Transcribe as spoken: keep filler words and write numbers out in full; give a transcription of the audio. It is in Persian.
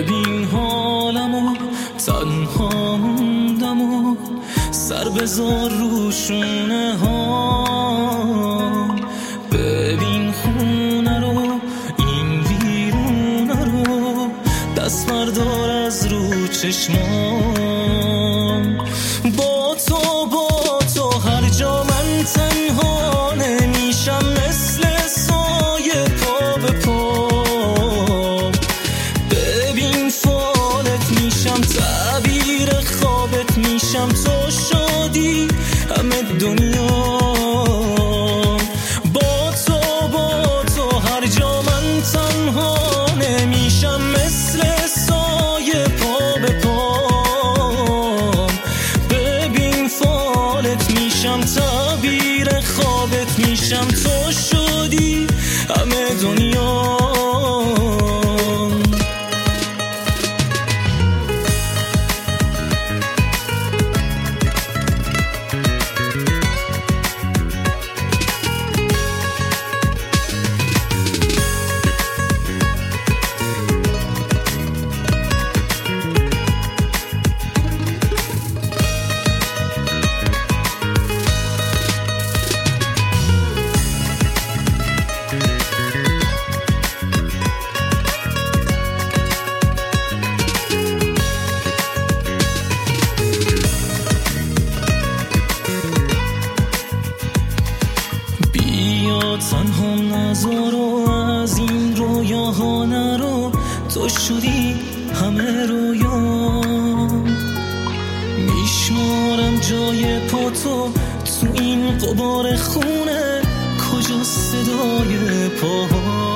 ببین حالمو تنها موندم و سر بذار رو شونه ها. ببین خونه رو این ویرونه رو دست بردار از رو چشمام. با تو با تو هر جا من تنها نمیشم مثل سایه پا به پا. ببین فالت میشم تعبیر خوابت میشم تو شادی همه دنیا. با تو با تو هر جا من تنها نمیشم مثل سایه پا به پا. ببین فالت میشم تعبیر خوابت میشم تو شادی همه دنیا. تنها نذارو از این رویاها نرو. تو شدی همه رویا. میشمارم جای پاتو تو این غبار خونه کجا صدای پاها.